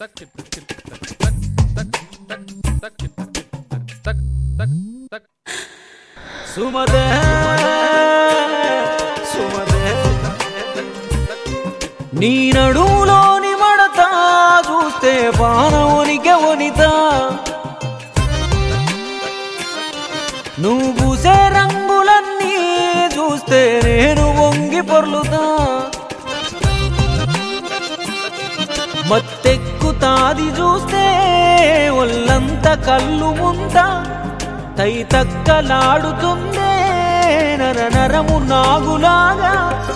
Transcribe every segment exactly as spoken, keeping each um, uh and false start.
సుమదే సుమదే నీ నడుములోని మడత చూస్తే బాణవనికే వనిత నువ్వు పూసే రంగులన్నీ చూస్తే నేను వంగి పొర్లుతా మత్తెక్కుతాది చూస్తే ఒళ్ళంత కళ్ళు ముంత తై తక్కలాడుతుందే నర నరము నాగులాగా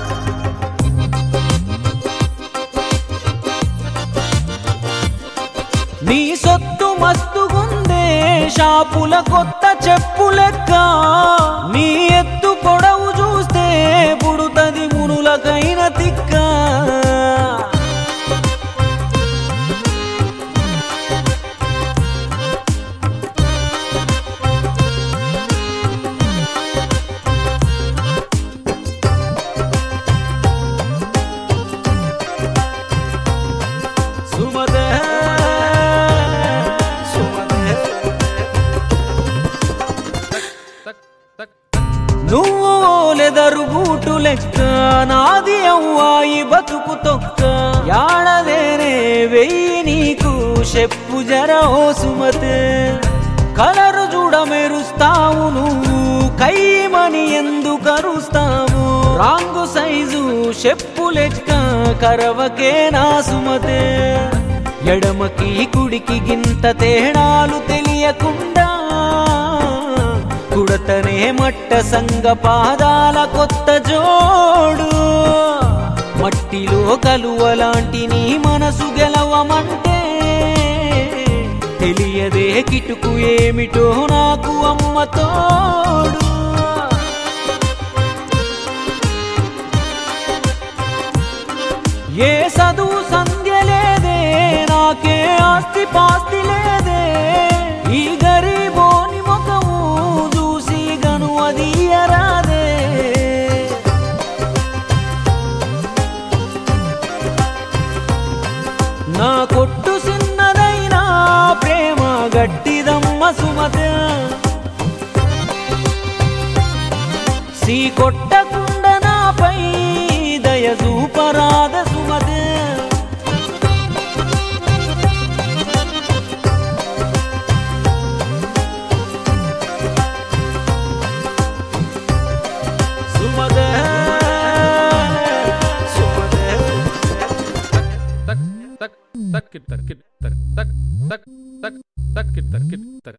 నీ సొత్తు మస్తుగుందే షాపుల కొత్త చెప్పు లెక్క నీ ఎత్తు పొడవు చూస్తే పుడుతది మునులకైన తిక్క నువ్వు లెదరు బూటు లెక్క నాది అవ్వాయి బతుకు తొక్క యాడదేనే వెయ్యి నీకు చెప్పు జర ఓ సుమతే కలరు చూడ మెరుస్తావు నువ్వు కైమని ఎందుకు అరుస్తావు రాంగు సైజు చెప్పు లెక్క కరవకే నా సుమతే ఎడమకి కుడికి గింత తేడాలు తెలియకుండా కుడతనే మట్ట సంగ పాదాల కొత్త జోడు మట్టిలో కలువలాంటి నీ మనసు గెలవమంటే తెలియదే కిటుకు ఏమిటో నాకు అమ్మ తోడు ఏ చదువు సంధ్య లేదే నాకే ఆస్తి పాస్తి లేదే ఈ గరీబోని ముఖము చూసి గను అదియరాదే నా కొట్టు చిన్నదైనా ప్రేమ గట్టిదమ్మ సుమతే సీ కొట్టకుండా నాపై దయ చూపరాద సుమతే సుమదే సుమదే tak tak tak tak tak tak tak tak tak tak tak tak